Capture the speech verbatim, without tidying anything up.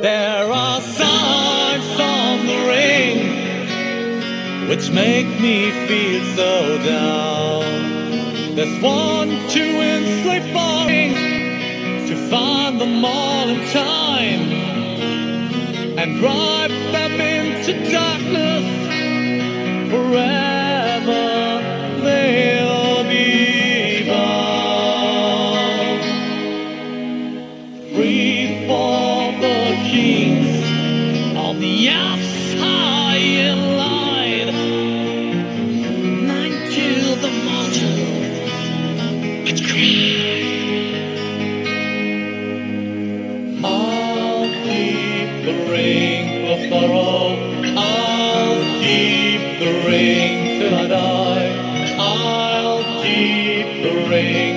There are signs on the ring which make me feel so down. There's one, two, and sleep falling to find them all in time and drive them into darkness forever. They'll be bound. Free for the kings on the outside in line. Nine to the mortal which cry. I'll keep the ring of sorrow. I'll keep the ring till I die. I'll keep the ring